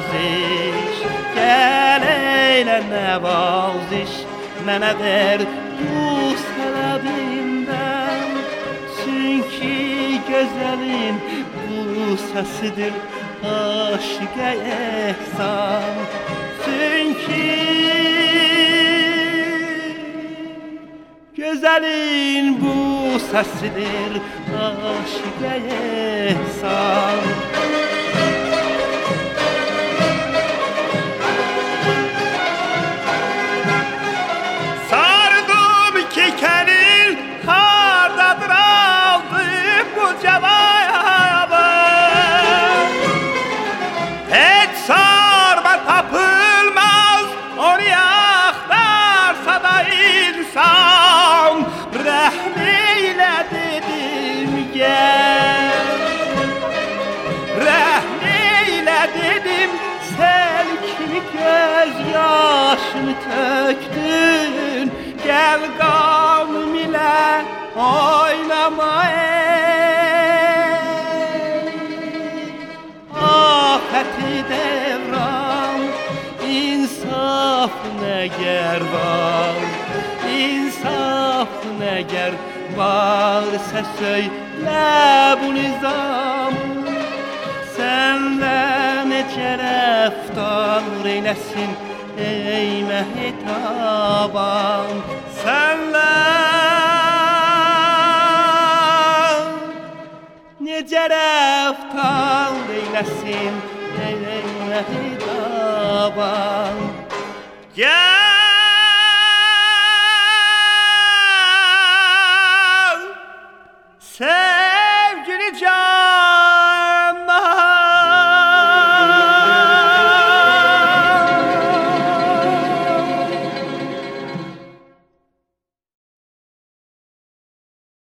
nəvaziş, gəl eylə nəvaziş, mənə ver bu sələbimdən. Çünki gözəlin bu səsidir aşıqa ehsan. Çünki gözəlin bu səsidir aşıqa ehsan. Sardım kekənin hardadır aldı bu cavabı. Heç sarma tapılmaz onu axtarsa da insan. Rəhm eylə dedim gəl, rəhm eylə dedim, sel kimi göz yaşını tökdün. Gəl qanım ilə oynama ey, afəti devran, insaf nəgər var, insaf nəgər varsa söylə bu nizam. Sənlə necə rəftar eyləsin ey məhtaban. Sənlə necə rəftar eyləsin ey məhtaban. Gəl